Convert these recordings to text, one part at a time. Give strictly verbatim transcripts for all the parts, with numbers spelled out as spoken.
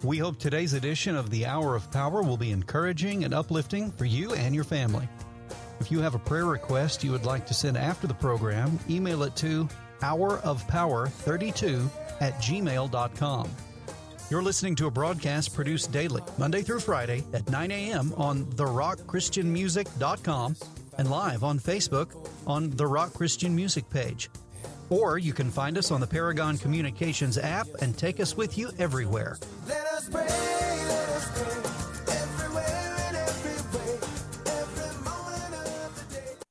We hope today's edition of the Hour of Power will be encouraging and uplifting for you and your family. If you have a prayer request you would like to send after the program, email it to hour of power thirty-two at gmail dot com. You're listening to a broadcast produced daily, Monday through Friday at nine a.m. on the rock christian music dot com and live on Facebook on the Rock Christian Music page. Or you can find us on the Paragon Communications app and take us with you everywhere. Let us pray, let us pray, everywhere and every way, every moment of the day.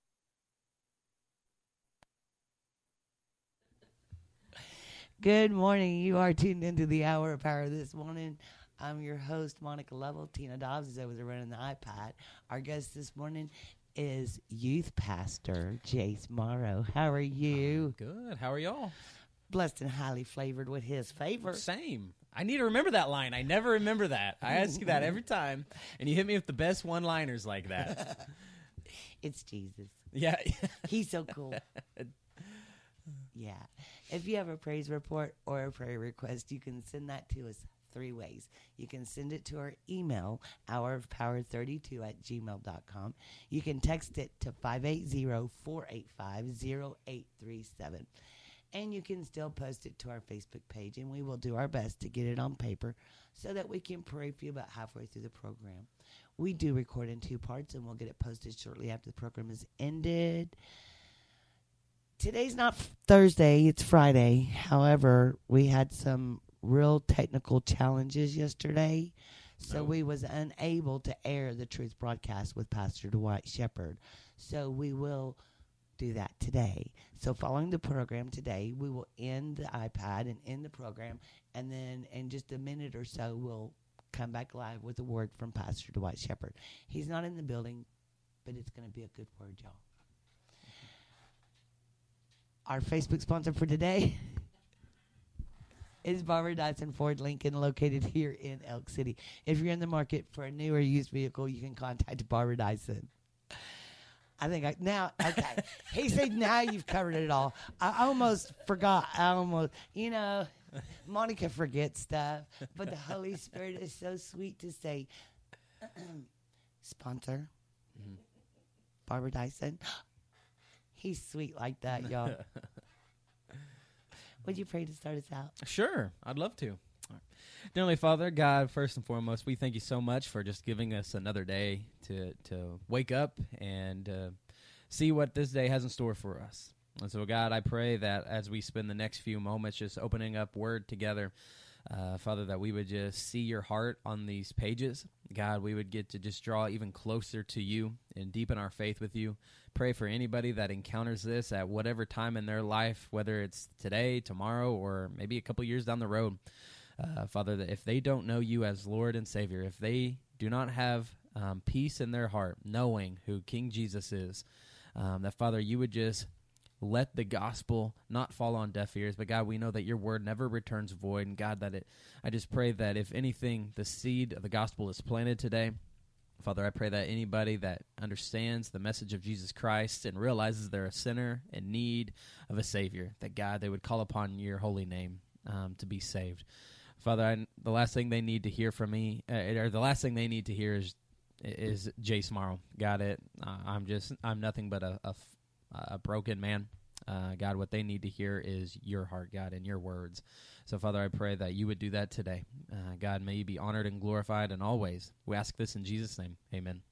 Good morning. You are tuned into the Hour of Power this morning. I'm your host, Monica Lovell. Tina Dobbs is over there running the iPad. Our guest this morning is youth pastor Jace Morrow. How are you? Good. How are y'all? Blessed and highly flavored with his favor. Same. I need to remember that line. I never remember that. I ask you that every time, and you hit me with the best one-liners like that. It's Jesus. Yeah. He's so cool. Yeah. If you have a praise report or a prayer request, you can send that to us three ways. You can send it to our email, hour of power thirty-two at gmail dot com. You can text it to five eight zero, four eight five, zero eight three seven. And you can still post it to our Facebook page, and we will do our best to get it on paper so that we can pray for you about halfway through the program. We do record in two parts, and we'll get it posted shortly after the program is ended. Today's not Thursday, it's Friday. However, we had some real technical challenges yesterday, so Oh. we was unable to air the Truth broadcast with Pastor Dwight Shepherd. So we will do that today. So following the program today, we will end the iPad and end the program, and then in just a minute or so, we'll come back live with a word from Pastor Dwight Shepherd. He's not in the building, but it's going to be a good word, y'all. Our Facebook sponsor for today is Barbara Dyson Ford Lincoln, located here in Elk City. If you're in the market for a new or used vehicle, you can contact Barbara Dyson. I think I, now, okay. He said now you've covered it all. I almost forgot. I almost, you know, Monica forgets stuff, but the Holy Spirit is so sweet to say, sponsor, mm-hmm. Barbara Dyson. He's sweet like that, y'all. Would you pray to start us out? Sure. I'd love to. All right. Dear Heavenly Father, God, first and foremost, we thank you so much for just giving us another day to, to wake up and uh, see what this day has in store for us. And so, God, I pray that as we spend the next few moments just opening up Word together, uh, Father, that we would just see your heart on these pages. God, we would get to just draw even closer to you and deepen our faith with you. Pray for anybody that encounters this at whatever time in their life, whether it's today, tomorrow, or maybe a couple years down the road. Uh, Father, that if they don't know you as Lord and Savior, if they do not have um, peace in their heart, knowing who King Jesus is, um, that, Father, you would just let the gospel not fall on deaf ears. But, God, we know that your word never returns void. And, God, that it, I just pray that if anything, the seed of the gospel is planted today. Father, I pray that anybody that understands the message of Jesus Christ and realizes they're a sinner in need of a Savior, that, God, they would call upon your holy name um, to be saved. Father, I, the last thing they need to hear from me, uh, or the last thing they need to hear is is Jace Morrow. God, it. Uh, I'm just, I'm nothing but a, a, a broken man. Uh, God, what they need to hear is your heart, God, and your words. So, Father, I pray that you would do that today. Uh, God, may you be honored and glorified in all ways. We ask this in Jesus' name. Amen.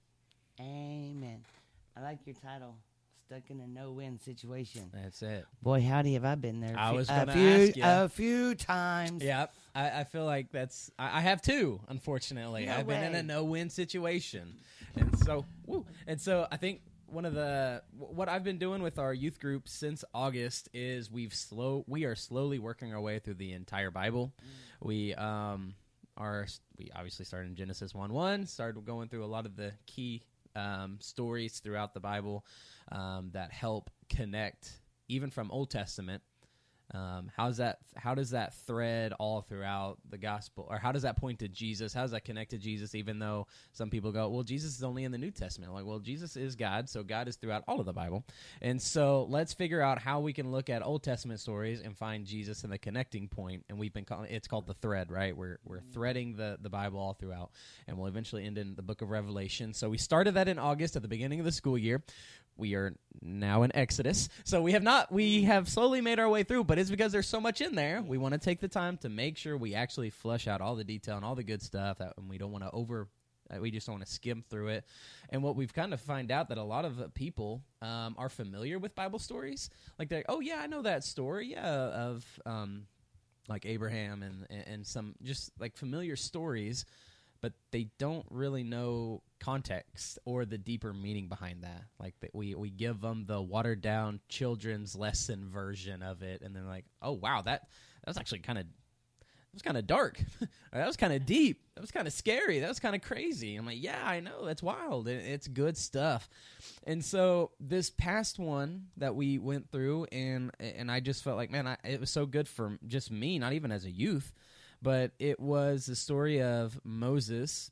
Amen. I like your title, Stuck in a No-Win Situation. That's it. Boy, howdy have I been there. I was a gonna few, ask you. A few times. Yeah, I, I feel like that's, I, I have two, unfortunately. No I've been in way. a no-win situation. And so, woo, and so I think one of the, what I've been doing with our youth group since August is we've slow, we are slowly working our way through the entire Bible. Mm. We um are, we obviously started in Genesis one one, started going through a lot of the key um, stories throughout the Bible um, that help connect, even from Old Testament, Um, how's that? How does that thread all throughout the gospel, or how does that point to Jesus? How does that connect to Jesus? Even though some people go, well, Jesus is only in the New Testament. Like, well, Jesus is God, so God is throughout all of the Bible. And so let's figure out how we can look at Old Testament stories and find Jesus in the connecting point. And we've been calling it's called the thread, right? We're we're threading the the Bible all throughout, and we'll eventually end in the Book of Revelation. So we started that in August at the beginning of the school year. We are now in Exodus. So we have not, we have slowly made our way through, but it's because there's so much in there. We want to take the time to make sure we actually flush out all the detail and all the good stuff, that, and we don't want to over, uh, we just don't want to skim through it. And what we've kind of find out that a lot of uh, people um, are familiar with Bible stories. Like, they're, oh yeah, I know that story, yeah, of um, like Abraham and, and, and some just like familiar stories, but they don't really know context or the deeper meaning behind that. Like, that we, we give them the watered-down children's lesson version of it, and they're like, oh, wow, that, that was actually kind of that was kind of dark. That was kind of deep. That was kind of scary. That was kind of crazy. I'm like, yeah, I know. That's wild. It, it's good stuff. And so this past one that we went through, and and I just felt like, man, I, it was so good for just me, not even as a youth, but it was the story of Moses,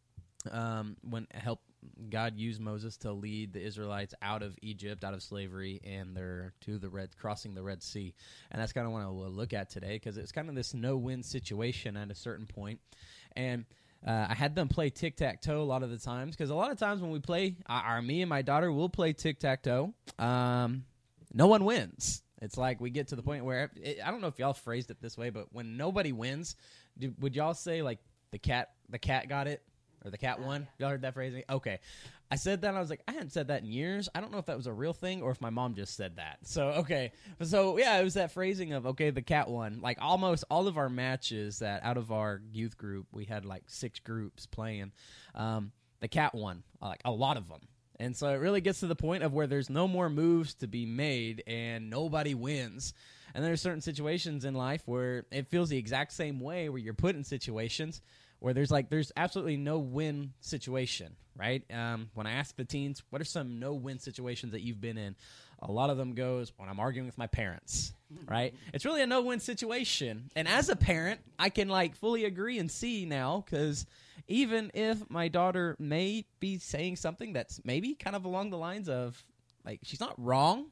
um, when help God used Moses to lead the Israelites out of Egypt, out of slavery, and they're to the red, crossing the Red Sea. And that's kind of what I will look at today, because it's kind of this no-win situation at a certain point. And uh, I had them play tic-tac-toe a lot of the times, because a lot of times when we play, our, me and my daughter will play tic-tac-toe. Um, no one wins. It's like we get to the point where, it, I don't know if y'all phrased it this way, but when nobody wins, do, would y'all say, like, the cat the cat got it? Or the cat won? Y'all heard that phrasing? Okay. I said that, and I was like, I hadn't said that in years. I don't know if that was a real thing or if my mom just said that. So, okay. So, yeah, it was that phrasing of, okay, the cat won. Like, almost all of our matches that out of our youth group, we had, like, six groups playing. Um, the cat won, like, a lot of them. And so it really gets to the point of where there's no more moves to be made and nobody wins. And there are certain situations in life where it feels the exact same way, where you're put in situations where there's like there's absolutely no win situation, right? Um, when I ask the teens, what are some no win situations that you've been in? A lot of them goes, when I'm arguing with my parents, right? It's really a no win situation. And as a parent, I can like fully agree and see now, because even if my daughter may be saying something that's maybe kind of along the lines of, like, she's not wrong,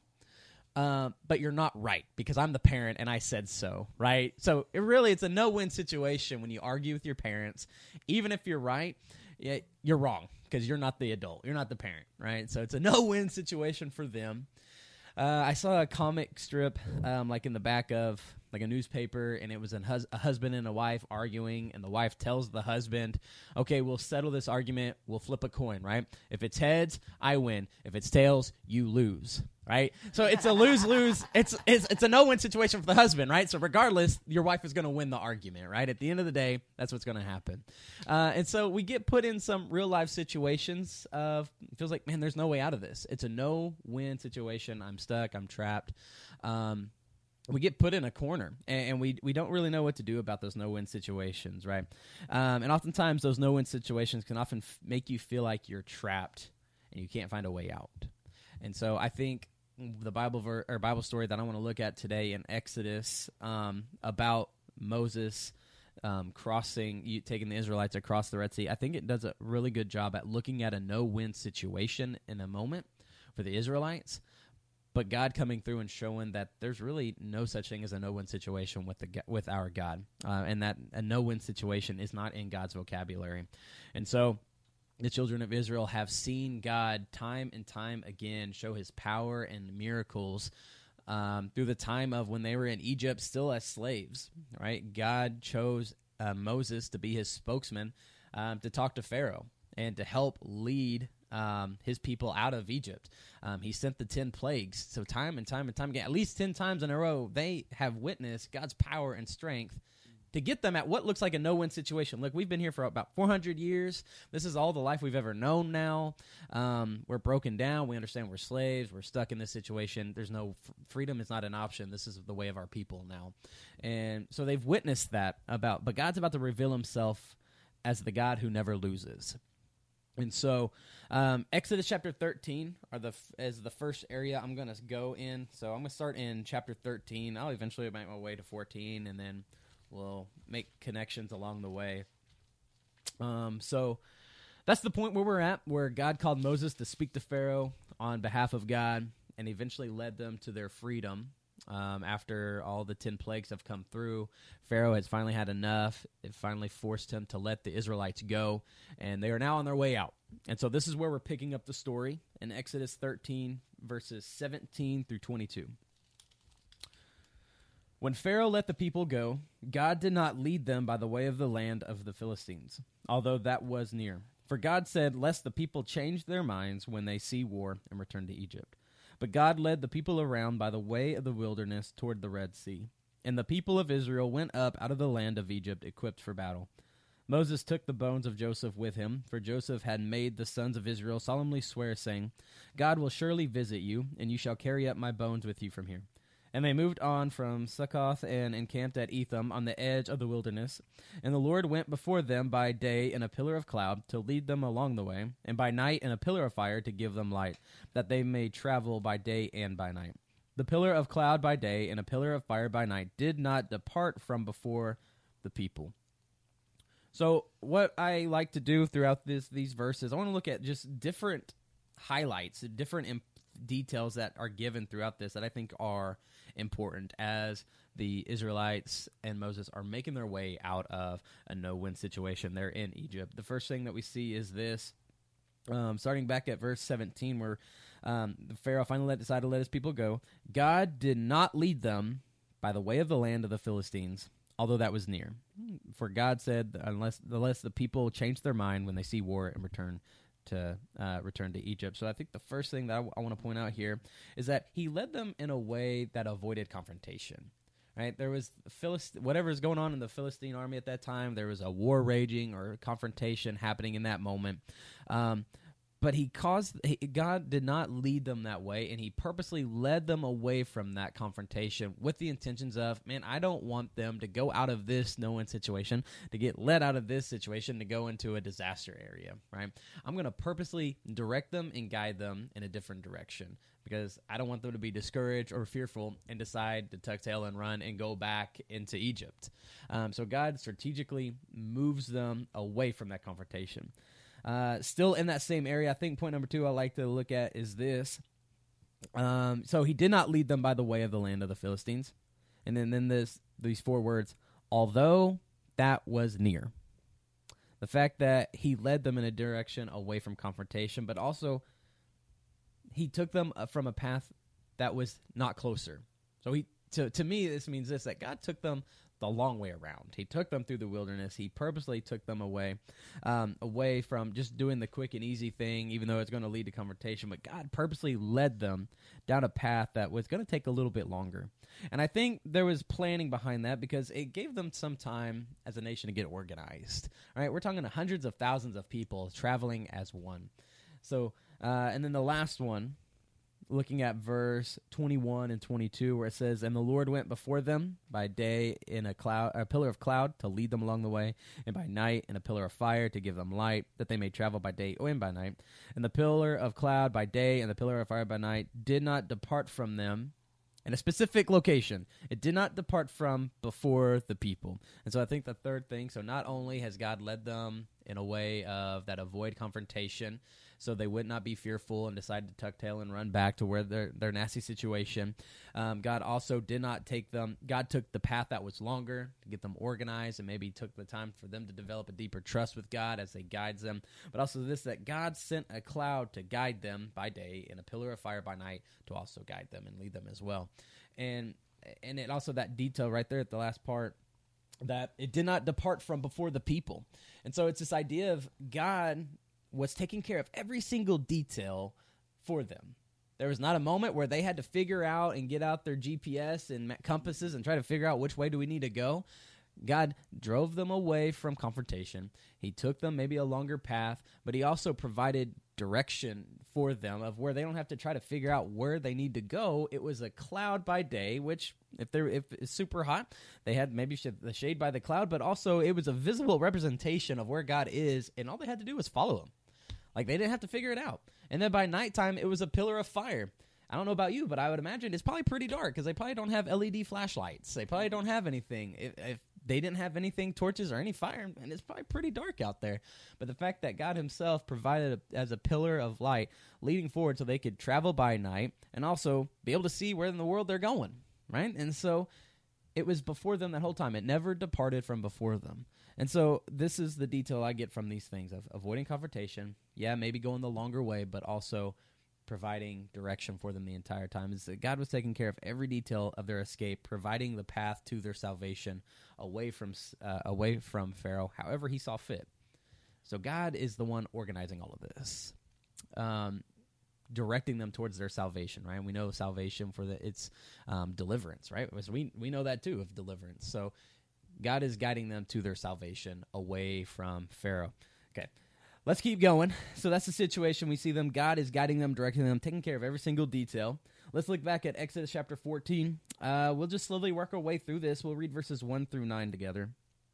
Uh, but you're not right, because I'm the parent and I said so, right? So it really, it's a no-win situation when you argue with your parents. Even if you're right, yeah, you're wrong, because you're not the adult. You're not the parent, right? So it's a no-win situation for them. Uh, I saw a comic strip um, like in the back of like a newspaper, and it was an hus- a husband and a wife arguing, and the wife tells the husband, okay, we'll settle this argument. We'll flip a coin, right? If it's heads, I win. If it's tails, you lose, right? So it's a lose-lose. It's, it's it's a no-win situation for the husband, right? So regardless, your wife is going to win the argument, right? At the end of the day, that's what's going to happen. Uh, and so we get put in some real-life situations of, it feels like, man, there's no way out of this. It's a no-win situation. I'm stuck. I'm trapped. Um, we get put in a corner, and, and we we don't really know what to do about those no-win situations, right? Um, and oftentimes those no-win situations can often f- make you feel like you're trapped and you can't find a way out. And so I think the Bible ver- or Bible story that I want to look at today in Exodus um, about Moses um, crossing, you, taking the Israelites across the Red Sea, I think it does a really good job at looking at a no-win situation in a moment for the Israelites, but God coming through and showing that there's really no such thing as a no-win situation with the with our God, uh, and that a no-win situation is not in God's vocabulary. And so the children of Israel have seen God time and time again show his power and miracles um, through the time of when they were in Egypt still as slaves, right? God chose uh, Moses to be his spokesman um, to talk to Pharaoh and to help lead um, his people out of Egypt. Um, he sent the ten plagues. So time and time and time again, at least ten times in a row, they have witnessed God's power and strength to get them at what looks like a no-win situation. Look, we've been here for about four hundred years. This is all the life we've ever known now. Um, we're broken down. We understand we're slaves. We're stuck in this situation. There's no f- freedom is not an option. This is the way of our people now. And so they've witnessed that about, but God's about to reveal himself as the God who never loses. And so, um, Exodus chapter thirteen are the f- is the first area I'm going to go in. So I'm going to start in chapter thirteen. I'll eventually make my way to fourteen, and then we'll make connections along the way. Um, so that's the point where we're at, where God called Moses to speak to Pharaoh on behalf of God, and eventually led them to their freedom. Um, after all the ten plagues have come through, Pharaoh has finally had enough. It finally forced him to let the Israelites go, and they are now on their way out. And so this is where we're picking up the story in Exodus thirteen, verses seventeen through twenty-two. When Pharaoh let the people go, God did not lead them by the way of the land of the Philistines, although that was near. For God said, lest the people change their minds when they see war and return to Egypt. But God led the people around by the way of the wilderness toward the Red Sea. And the people of Israel went up out of the land of Egypt equipped for battle. Moses took the bones of Joseph with him, for Joseph had made the sons of Israel solemnly swear, saying, God will surely visit you, and you shall carry up my bones with you from here. And they moved on from Succoth and encamped at Etham on the edge of the wilderness. And the Lord went before them by day in a pillar of cloud to lead them along the way, and by night in a pillar of fire to give them light, that they may travel by day and by night. The pillar of cloud by day and a pillar of fire by night did not depart from before the people. So what I like to do throughout this these verses, I want to look at just different highlights, different imp- details that are given throughout this that I think are important as the Israelites and Moses are making their way out of a no-win situation. They're in Egypt. The first thing that we see is this, um, starting back at verse seventeen, where um, the Pharaoh finally decided to let his people go. God did not lead them by the way of the land of the Philistines, although that was near. For God said, unless, unless the people change their mind when they see war and return to uh, return to Egypt. So I think the first thing that I, w- I want to point out here is that he led them in a way that avoided confrontation. Right? There was Philist- whatever is going on in the Philistine army at that time. There was a war raging or confrontation happening in that moment. Um, but he caused he, God did not lead them that way, and he purposely led them away from that confrontation with the intentions of, man, I don't want them to go out of this no-win situation, to get led out of this situation, to go into a disaster area, right? I'm going to purposely direct them and guide them in a different direction, because I don't want them to be discouraged or fearful and decide to tuck tail and run and go back into Egypt. Um, so God strategically moves them away from that confrontation. Uh, still in that same area, I think point number two I like to look at is this. Um, so he did not lead them by the way of the land of the Philistines. And then, then this these four words, although that was near. The fact that he led them in a direction away from confrontation, but also he took them from a path that was not closer. So he, to, to me, this means this, that God took them the long way around. He took them through the wilderness. He purposely took them away, um, away from just doing the quick and easy thing, even though it's going to lead to confrontation. But God purposely led them down a path that was going to take a little bit longer. And I think there was planning behind that, because it gave them some time as a nation to get organized. All right, we're talking hundreds of thousands of people traveling as one. So, uh, and then the last one, looking at verse twenty-one and twenty-two, where it says, and the Lord went before them by day in a cloud, a pillar of cloud to lead them along the way, and by night in a pillar of fire to give them light, that they may travel by day and by night. And the pillar of cloud by day and the pillar of fire by night did not depart from them in a specific location. It did not depart from before the people. And so I think the third thing, so not only has God led them in a way of that avoid confrontation, so they would not be fearful and decide to tuck tail and run back to where their their nasty situation. Um, God also did not take them, God took the path that was longer to get them organized, and maybe took the time for them to develop a deeper trust with God as they guides them. But also this, that God sent a cloud to guide them by day and a pillar of fire by night to also guide them and lead them as well. And and it also, that detail right there at the last part, that it did not depart from before the people. And so it's this idea of God was taking care of every single detail for them. There was not a moment where they had to figure out and get out their G P S and compasses and try to figure out which way do we need to go. God drove them away from confrontation. He took them maybe a longer path, but he also provided direction for them of where they don't have to try to figure out where they need to go. It was a cloud by day, which if they're if it's super hot, they had maybe the shade by the cloud, but also it was a visible representation of where God is, and all they had to do was follow him. Like, they didn't have to figure it out. And then by nighttime, it was a pillar of fire. I don't know about you, but I would imagine it's probably pretty dark because they probably don't have L E D flashlights. They probably don't have anything. If, if they didn't have anything, torches or any fire, and it's probably pretty dark out there. But the fact that God himself provided a, as a pillar of light leading forward so they could travel by night and also be able to see where in the world they're going, right? And so it was before them that whole time. It never departed from before them. And so this is the detail I get from these things of avoiding confrontation. Yeah, maybe going the longer way, but also providing direction for them the entire time. Is that God was taking care of every detail of their escape, providing the path to their salvation away from uh, away from Pharaoh, however he saw fit. So God is the one organizing all of this, um, directing them towards their salvation. Right? We know salvation for the it's um, deliverance. Right? So we we know that too of deliverance. So God is guiding them to their salvation away from Pharaoh. Okay. Let's keep going. So that's the situation. We see them. God is guiding them, directing them, taking care of every single detail. Let's look back at Exodus chapter fourteen. Uh, we'll just slowly work our way through this. We'll read verses one through nine together.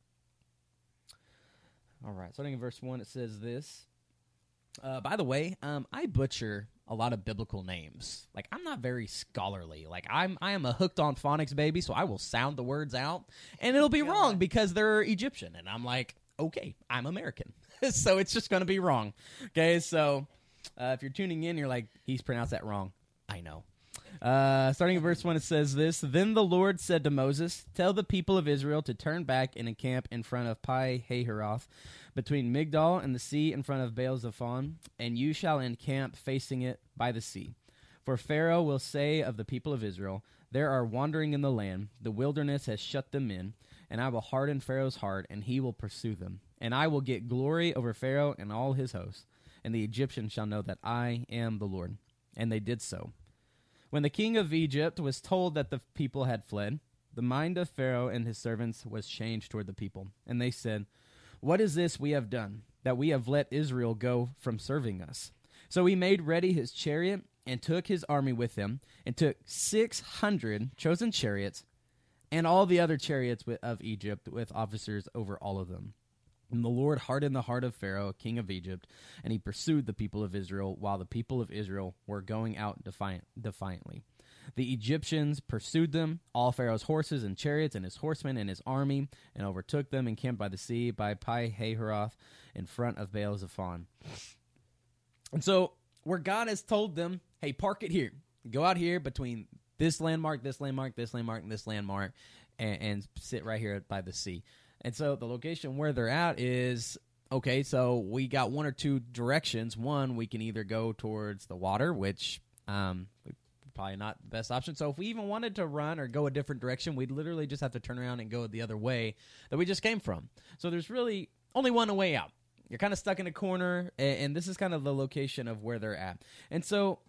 All right. Starting in verse one, it says this. Uh, by the way, um, I butcher a lot of biblical names. Like, I'm not very scholarly. Like, I'm I am a hooked on phonics baby, so I will sound the words out, and it'll be wrong because they're Egyptian. And I'm like, okay, I'm American. So it's just going to be wrong. Okay, so uh, if you're tuning in, you're like, he's pronounced that wrong. I know. Uh, starting in verse one, it says this. Then the Lord said to Moses, tell the people of Israel to turn back and encamp in front of Pi Hahiroth, between Migdol and the sea in front of Baal Zephon, and you shall encamp facing it by the sea. For Pharaoh will say of the people of Israel, there are wandering in the land, the wilderness has shut them in, and I will harden Pharaoh's heart, and he will pursue them. And I will get glory over Pharaoh and all his hosts, and the Egyptians shall know that I am the Lord. And they did so. When the king of Egypt was told that the people had fled, the mind of Pharaoh and his servants was changed toward the people. And they said, what is this we have done, that we have let Israel go from serving us? So he made ready his chariot and took his army with him, and took six hundred chosen chariots, and all the other chariots of Egypt with officers over all of them. And the Lord hardened the heart of Pharaoh, king of Egypt, and he pursued the people of Israel, while the people of Israel were going out defiant, defiantly. The Egyptians pursued them, all Pharaoh's horses and chariots, and his horsemen and his army, and overtook them and camped by the sea, by Pi Hahiroth, in front of Baal Zephon. And so, where God has told them, hey, park it here. Go out here between this landmark, this landmark, this landmark, and this landmark, and, and sit right here by the sea. And so the location where they're at is, okay, so we got one or two directions. One, we can either go towards the water, which um, probably not the best option. So if we even wanted to run or go a different direction, we'd literally just have to turn around and go the other way that we just came from. So there's really only one way out. You're kind of stuck in a corner, and, and this is kind of the location of where they're at. And so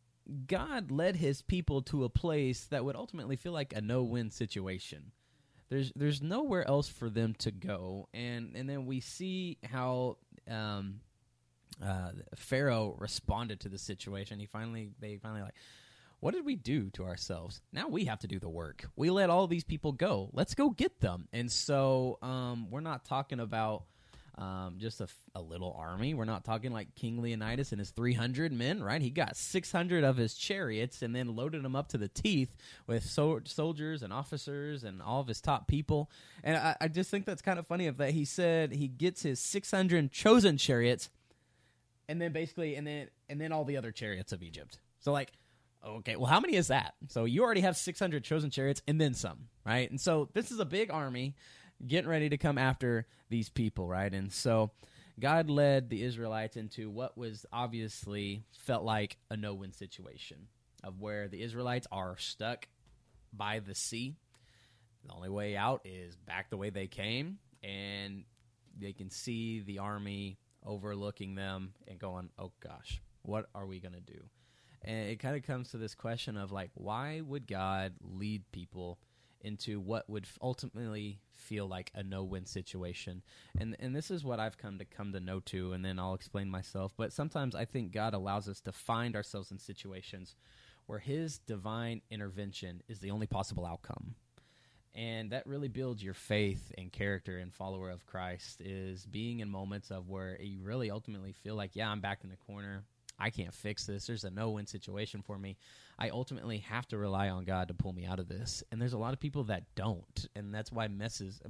God led his people to a place that would ultimately feel like a no-win situation. There's there's nowhere else for them to go, and and then we see how um, uh, Pharaoh responded to the situation. He finally they finally like, what did we do to ourselves? Now we have to do the work. We let all these people go. Let's go get them. And so um, we're not talking about um, just a, a little army. We're not talking like King Leonidas and his three hundred men, right? He got six hundred of his chariots and then loaded them up to the teeth with so- soldiers and officers and all of his top people. And I, I just think that's kind of funny of that he said he gets his six hundred chosen chariots and then basically, and then and then all the other chariots of Egypt. So like, okay, well, how many is that? So you already have six hundred chosen chariots and then some, right? And so this is a big army getting ready to come after these people, right? And so God led the Israelites into what was obviously felt like a no-win situation of where the Israelites are stuck by the sea. The only way out is back the way they came, and they can see the army overlooking them and going, oh gosh, what are we going to do? And it kind of comes to this question of like, why would God lead people into what would ultimately feel like a no-win situation? And and this is what I've come to come to know to, and then I'll explain myself. But sometimes I think God allows us to find ourselves in situations where his divine intervention is the only possible outcome. And that really builds your faith and character and follower of Christ, is being in moments of where you really ultimately feel like, yeah, I'm back in the corner. I can't fix this. There's a no-win situation for me. I ultimately have to rely on God to pull me out of this. And there's a lot of people that don't, and that's why messes.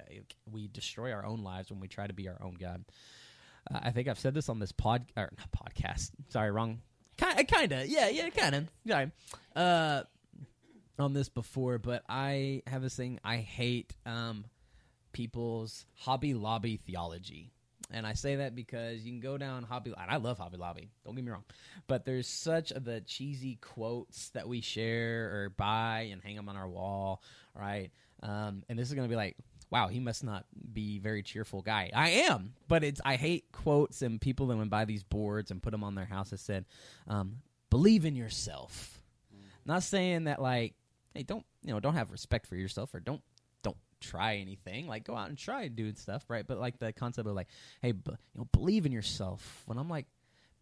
We destroy our own lives when we try to be our own God. Uh, I think I've said this on this pod or not podcast. Sorry, wrong. Kind, kind of, yeah, yeah, kind of. Sorry, uh, on this before, but I have this thing. I hate um, people's Hobby Lobby theology. And I say that because you can go down Hobby Lobby, and I love Hobby Lobby, don't get me wrong, but there's such the cheesy quotes that we share or buy and hang them on our wall, right? Um, and this is going to be like, wow, he must not be a very cheerful guy. I am, but it's I hate quotes and people that would buy these boards and put them on their house that said, um, believe in yourself. Mm. Not saying that, like, hey, don't, you know, don't have respect for yourself or don't, try anything, like go out and try and do stuff, right? But like the concept of like, hey, b- you know, believe in yourself. When I'm like,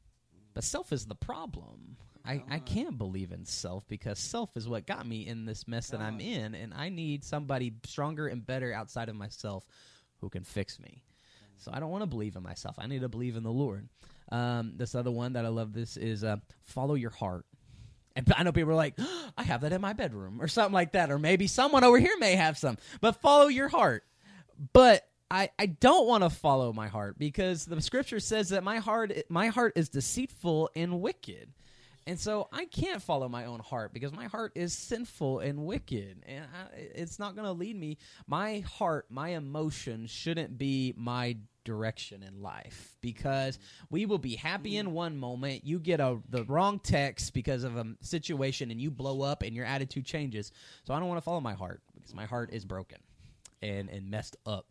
but self is the problem. I, I can't believe in self because self is what got me in this mess that I'm in, and I need somebody stronger and better outside of myself who can fix me. So I don't want to believe in myself. I need to believe in the Lord. Um, this other one that I love, this is uh, follow your heart. And I know people are like, oh, I have that in my bedroom or something like that. Or maybe someone over here may have some. But follow your heart. But I, I don't want to follow my heart because the scripture says that my heart my heart is deceitful and wicked. And so I can't follow my own heart because my heart is sinful and wicked. And I, it's not going to lead me. My heart, my emotion shouldn't be my direction in life, because we will be happy in one moment, you get a the wrong text because of a situation and you blow up and your attitude changes. So I don't want to follow my heart because my heart is broken and and messed up.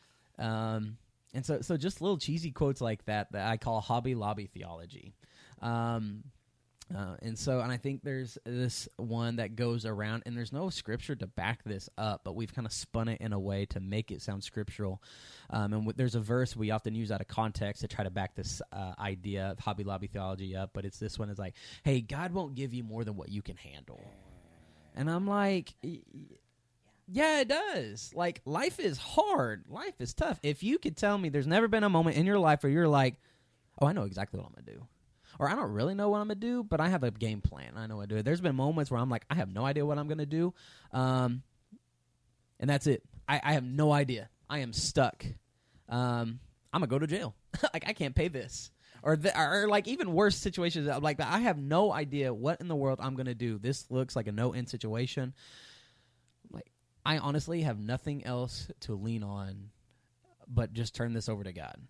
Um and so so just little cheesy quotes like that that I call Hobby Lobby theology. Um Uh, and so, and I think there's this one that goes around, and there's no scripture to back this up, but we've kind of spun it in a way to make it sound scriptural. Um, and w- there's a verse we often use out of context to try to back this uh, idea of Hobby Lobby theology up, but it's this one is like, hey, God won't give you more than what you can handle. And I'm like, yeah, it does. Like, life is hard. Life is tough. If you could tell me there's never been a moment in your life where you're like, oh, I know exactly what I'm going to do. Or I don't really know what I'm going to do, but I have a game plan. I know what to do. There's been moments where I'm like, I have no idea what I'm going to do. Um, and that's it. I, I have no idea. I am stuck. Um, I'm going to go to jail. Like, I can't pay this. Or, the, or, or like even worse situations like that. I have no idea what in the world I'm going to do. This looks like a no-end situation. Like, I honestly have nothing else to lean on but just turn this over to God.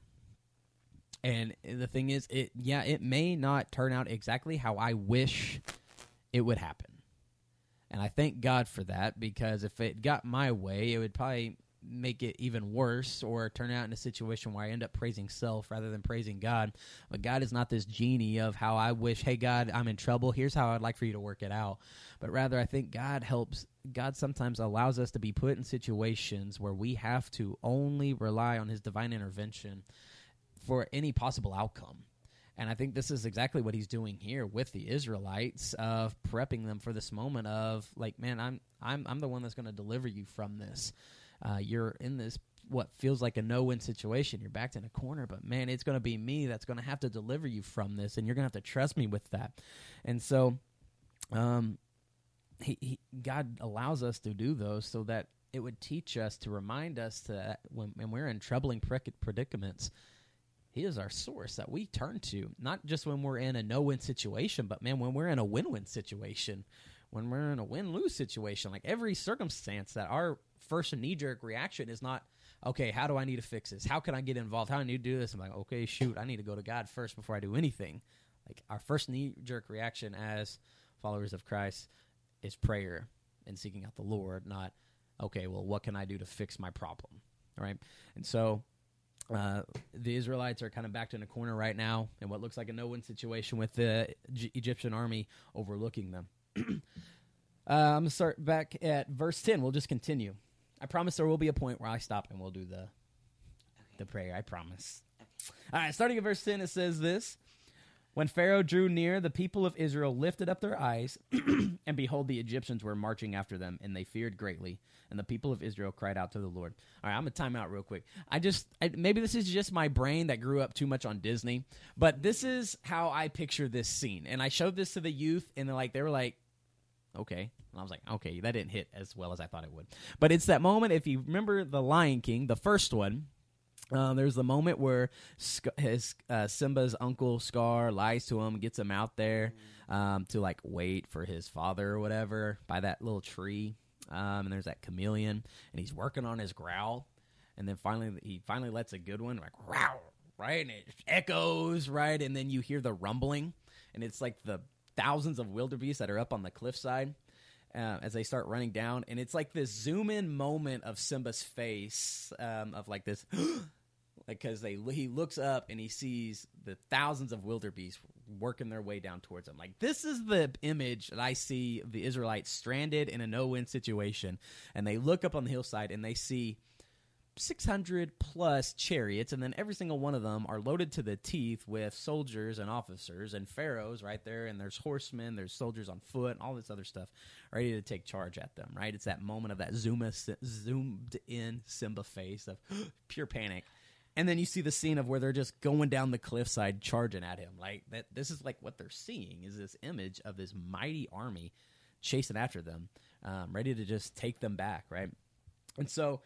And the thing is, it yeah, it may not turn out exactly how I wish it would happen. And I thank God for that, because if it got my way, it would probably make it even worse or turn out in a situation where I end up praising self rather than praising God. But God is not this genie of how I wish, hey, God, I'm in trouble. Here's how I'd like for you to work it out. But rather, I think God helps. God sometimes allows us to be put in situations where we have to only rely on his divine intervention for any possible outcome. And I think this is exactly what he's doing here with the Israelites, of prepping them for this moment of like, man, I'm I'm I'm the one that's going to deliver you from this. Uh, you're in this what feels like a no-win situation. You're backed in a corner, but man, it's going to be me that's going to have to deliver you from this, and you're going to have to trust me with that. And so, um, he, he God allows us to do those so that it would teach us, to remind us that when, when we're in troubling predicaments, he is our source that we turn to, not just when we're in a no-win situation, but, man, when we're in a win-win situation, when we're in a win-lose situation, like every circumstance, that our first knee-jerk reaction is not, okay, how do I need to fix this? How can I get involved? How do I need to do this? I'm like, okay, shoot, I need to go to God first before I do anything. Like, our first knee-jerk reaction as followers of Christ is prayer and seeking out the Lord, not, okay, well, what can I do to fix my problem, all right? And so Uh, the Israelites are kind of backed in a corner right now in what looks like a no-win situation with the G- Egyptian army overlooking them. uh, I'm going to start back at verse ten. We'll just continue. I promise there will be a point where I stop and we'll do the okay. the prayer. I promise. Okay. All right, starting at verse ten, it says this. When Pharaoh drew near, the people of Israel lifted up their eyes, and behold, the Egyptians were marching after them, and they feared greatly. And the people of Israel cried out to the Lord. All right, I'm going to time out real quick. I just, I, maybe this is just my brain that grew up too much on Disney, but this is how I picture this scene. And I showed this to the youth, and they're like, they were like, okay. And I was like, okay, that didn't hit as well as I thought it would. But it's that moment, if you remember The Lion King, the first one, Um, there's the moment where Sc- his uh, Simba's uncle Scar lies to him, gets him out there um, to like wait for his father or whatever by that little tree. Um, and there's that chameleon, and he's working on his growl, and then finally he finally lets a good one, like growl, right, and it echoes, right, and then you hear the rumbling, and it's like the thousands of wildebeest that are up on the cliffside. Uh, as they start running down, and it's like this zoom-in moment of Simba's face, um, of like this, like because they he looks up and he sees the thousands of wildebeest working their way down towards him. Like this is the image that I see of the Israelites stranded in a no-win situation, and they look up on the hillside and they see six hundred plus chariots, and then every single one of them are loaded to the teeth with soldiers and officers and pharaohs right there, and there's horsemen, there's soldiers on foot, and all this other stuff ready to take charge at them, right? It's that moment of that zoom zoomed in Simba face of pure panic. And then you see the scene of where they're just going down the cliffside charging at him. Like that this is like what they're seeing is this image of this mighty army chasing after them, um, ready to just take them back, right? And so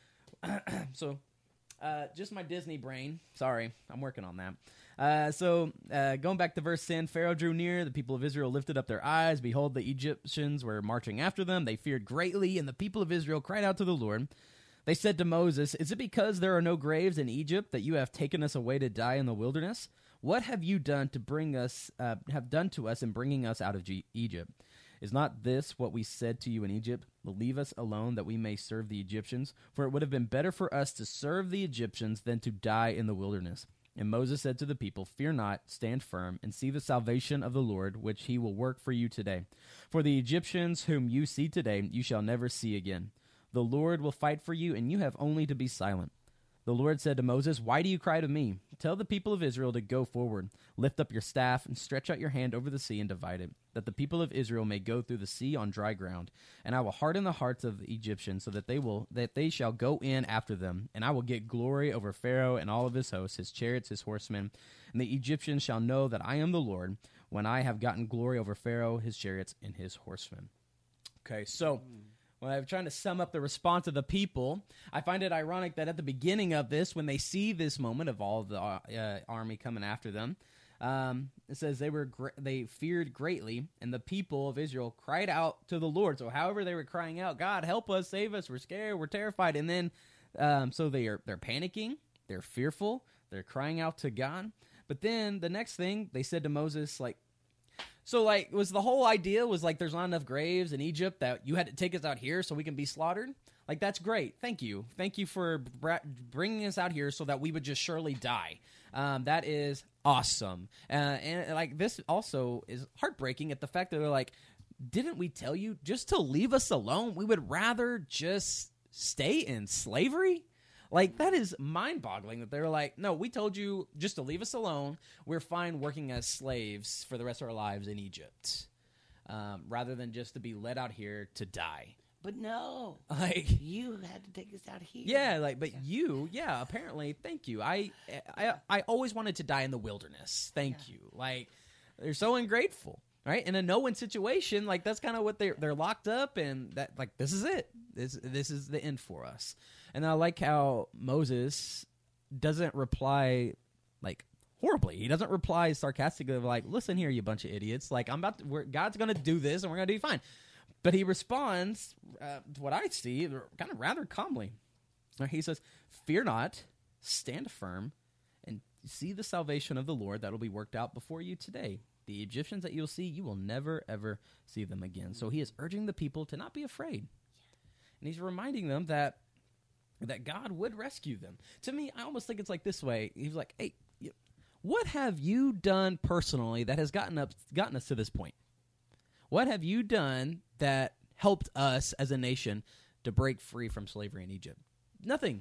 so, uh, just my Disney brain. Sorry, I'm working on that. Uh, so, uh, going back to verse ten, Pharaoh drew near. The people of Israel lifted up their eyes. Behold, the Egyptians were marching after them. They feared greatly, and the people of Israel cried out to the Lord. They said to Moses, "Is it because there are no graves in Egypt that you have taken us away to die in the wilderness? What have you done to bring us, uh, have done to us in bringing us out of G- Egypt? Is not this what we said to you in Egypt? Leave us alone that we may serve the Egyptians. For it would have been better for us to serve the Egyptians than to die in the wilderness." And Moses said to the people, "Fear not, stand firm, and see the salvation of the Lord, which he will work for you today. For the Egyptians whom you see today, you shall never see again. The Lord will fight for you, and you have only to be silent." The Lord said to Moses, "Why do you cry to me? Tell the people of Israel to go forward. Lift up your staff and stretch out your hand over the sea and divide it, that the people of Israel may go through the sea on dry ground. And I will harden the hearts of the Egyptians, so that they will that they shall go in after them. And I will get glory over Pharaoh and all of his hosts, his chariots, his horsemen. And the Egyptians shall know that I am the Lord, when I have gotten glory over Pharaoh, his chariots, and his horsemen." Okay, so when I'm trying to sum up the response of the people, I find it ironic that at the beginning of this, when they see this moment of all the uh, army coming after them, um, it says they were gr- they feared greatly, and the people of Israel cried out to the Lord. So however they were crying out, "God, help us, save us, we're scared, we're terrified." And then, um, so they are, they're panicking, they're fearful, they're crying out to God. But then the next thing, they said to Moses, like, So, like, was the whole idea was, like, there's not enough graves in Egypt that you had to take us out here so we can be slaughtered? Like, that's great. Thank you. Thank you for br- bringing us out here so that we would just surely die. Um, that is awesome. Uh, and, like, this also is heartbreaking at the fact that they're like, didn't we tell you just to leave us alone? We would rather just stay in slavery? Like, that is mind-boggling that they're like, no, we told you just to leave us alone. We're fine working as slaves for the rest of our lives in Egypt, um, rather than just to be let out here to die. But no, Like, you had to take us out here. yeah, like, but you, yeah, apparently, thank you. I, I, I always wanted to die in the wilderness. Thank Yeah. you. Like, they're so ungrateful, right? In a no-win situation, like, that's kind of what they're they're locked up, and that, like, this is it. This this is the end for us. And I like how Moses doesn't reply, like, horribly. He doesn't reply sarcastically, like, "Listen here, you bunch of idiots. Like, I'm about to, we're, God's going to do this, and we're going to do fine." But he responds, uh, to what I see, kind of rather calmly. He says, "Fear not, stand firm, and see the salvation of the Lord that will be worked out before you today. The Egyptians that you'll see, you will never, ever see them again." So he is urging the people to not be afraid. And he's reminding them that that God would rescue them. To me, I almost think it's like this way. He's like, "Hey, what have you done personally that has gotten up, gotten us to this point? What have you done that helped us as a nation to break free from slavery in Egypt? Nothing.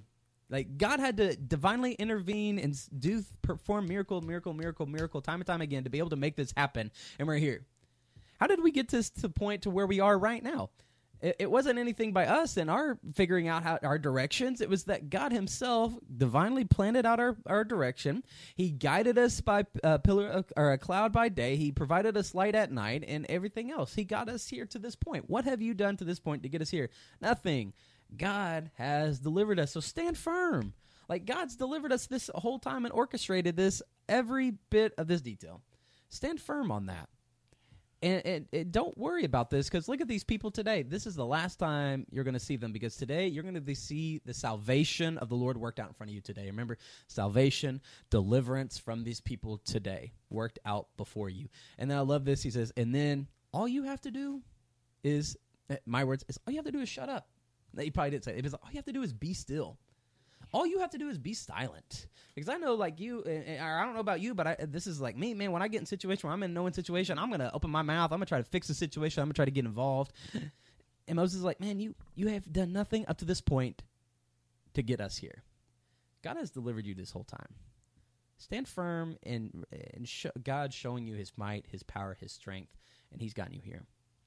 Like, God had to divinely intervene and s- do perform miracle, miracle, miracle, miracle, time and time again to be able to make this happen. And we're here. How did we get this to the point to where we are right now? It, it wasn't anything by us and our figuring out how our directions. It was that God himself divinely planted out our, our direction. He guided us by a pillar of, or a cloud by day. He provided us light at night and everything else. He got us here to this point. What have you done to this point to get us here? Nothing. God has delivered us. So stand firm. Like, God's delivered us this whole time and orchestrated this, every bit of this detail. Stand firm on that. And, and, and don't worry about this, because look at these people today. This is the last time you're going to see them, because today you're going to see the salvation of the Lord worked out in front of you today. Remember, salvation, deliverance from these people today worked out before you. And then I love this. He says, and then all you have to do is, my words, is all you have to do is shut up. He probably did say it. It was, all you have to do is be still. All you have to do is be silent. Because I know, like you, or I don't know about you, but I, this is like me, man. When I get in a situation where I'm in a no-win situation, I'm going to open my mouth. I'm going to try to fix the situation. I'm going to try to get involved. And Moses is like, man, you, you have done nothing up to this point to get us here. God has delivered you this whole time. Stand firm in, in sh- God showing you his might, his power, his strength, and he's gotten you here.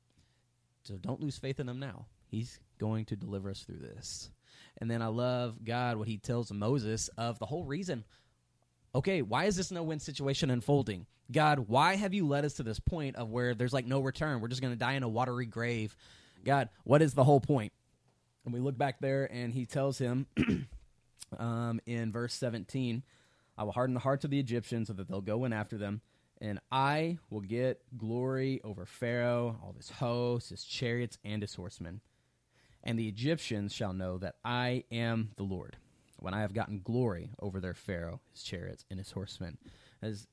So don't lose faith in him now. He's going to deliver us through this. And then I love God, what he tells Moses of the whole reason. Okay, why is this no-win situation unfolding? God, why have you led us to this point of where there's like no return? We're just going to die in a watery grave. God, what is the whole point? And we look back there, and he tells him um, in verse seventeen, I will harden the hearts of the Egyptians so that they'll go in after them, and I will get glory over Pharaoh, all his hosts, his chariots, and his horsemen. And the Egyptians shall know that I am the Lord, when I have gotten glory over their Pharaoh, his chariots, and his horsemen. As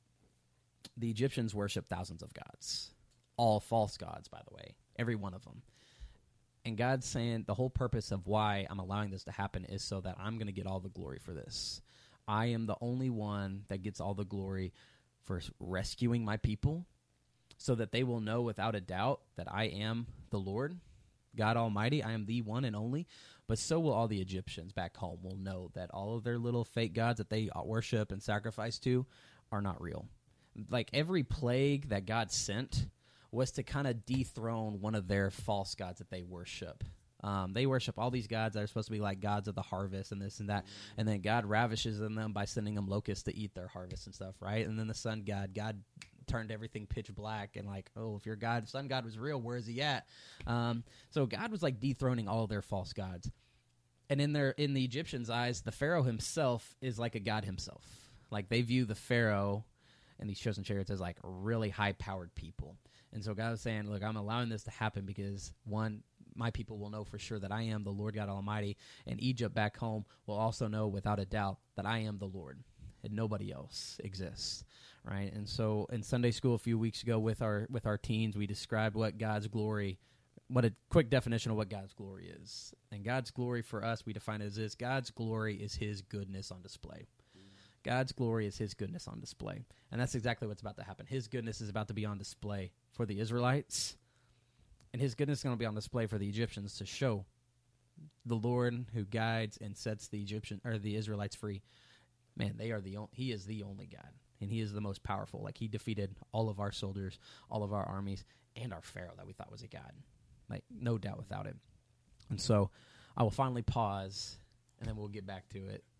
the Egyptians worship thousands of gods, all false gods, by the way, every one of them. And God's saying the whole purpose of why I'm allowing this to happen is so that I'm going to get all the glory for this. I am the only one that gets all the glory for rescuing my people, so that they will know without a doubt that I am the Lord, God Almighty. I am the one and only. But so will all the Egyptians back home will know that all of their little fake gods that they worship and sacrifice to are not real. Like, every plague that God sent was to kind of dethrone one of their false gods that they worship. Um, they worship all these gods that are supposed to be like gods of the harvest and this and that. And then God ravishes them by sending them locusts to eat their harvest and stuff, right? And then the sun god, God turned everything pitch black and like, oh, if your God, sun god was real, where is he at? Um, so God was like dethroning all of their false gods. And in their in the Egyptians' eyes, the Pharaoh himself is like a god himself. Like, they view the Pharaoh and these chosen chariots as like really high-powered people. And so God was saying, look, I'm allowing this to happen because, one, my people will know for sure that I am the Lord God Almighty, and Egypt back home will also know without a doubt that I am the Lord and nobody else exists, right? And so in Sunday school a few weeks ago with our with our teens, we described what God's glory, what a quick definition of what God's glory is. And God's glory for us, we define it as this: God's glory is his goodness on display. God's glory is his goodness on display. And that's exactly what's about to happen. His goodness is about to be on display for the Israelites, and his goodness is going to be on display for the Egyptians to show the Lord who guides and sets the Egyptian or the Israelites free. Man, they are the only, he is the only God, and he is the most powerful. Like, he defeated all of our soldiers, all of our armies, and our Pharaoh that we thought was a god. Like, no doubt without it. And so I will finally pause, and then we'll get back to it.